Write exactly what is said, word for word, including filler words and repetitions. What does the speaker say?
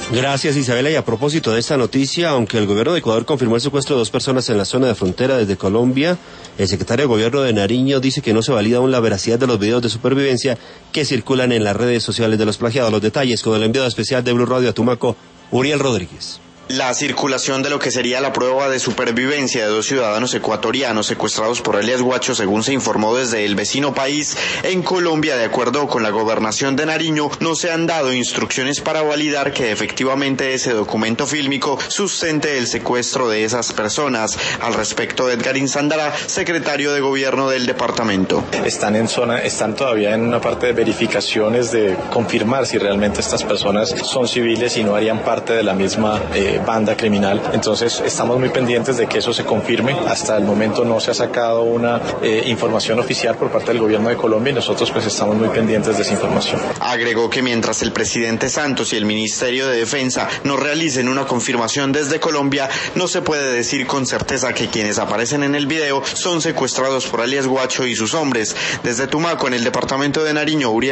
Gracias, Isabela. Y a propósito de esta noticia, aunque el gobierno de Ecuador confirmó el secuestro de dos personas en la zona de frontera desde Colombia, el secretario de gobierno de Nariño dice que no se valida aún la veracidad de los videos de supervivencia que circulan en las redes sociales de los plagiados. Los detalles con el enviado especial de Blue Radio a Tumaco, Uriel Rodríguez. La circulación de lo que sería la prueba de supervivencia de dos ciudadanos ecuatorianos secuestrados por alias Guacho, según se informó desde el vecino país, en Colombia, de acuerdo con la gobernación de Nariño, no se han dado instrucciones para validar que efectivamente ese documento fílmico sustente el secuestro de esas personas. Al respecto, Edgarín Sandará, secretario de gobierno del departamento. Están en zona, están todavía en una parte de verificaciones de confirmar si realmente estas personas son civiles y no harían parte de la misma eh, banda criminal. Entonces estamos muy pendientes de que eso se confirme. Hasta el momento no se ha sacado una eh, información oficial por parte del gobierno de Colombia y nosotros pues estamos muy pendientes de esa información. Agregó que mientras el presidente Santos y el Ministerio de Defensa no realicen una confirmación desde Colombia, no se puede decir con certeza que quienes aparecen en el video son secuestrados por alias Guacho y sus hombres. Desde Tumaco, en el departamento de Nariño, Uriel